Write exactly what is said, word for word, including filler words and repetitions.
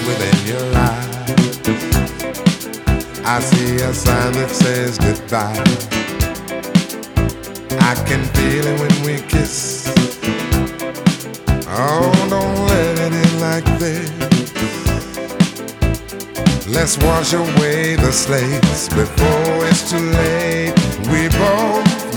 within your eyes. I see a sign that says goodbye. I can feel it when we kiss. Oh, don't let it in like this. Let's wash away the slates before it's too late. We both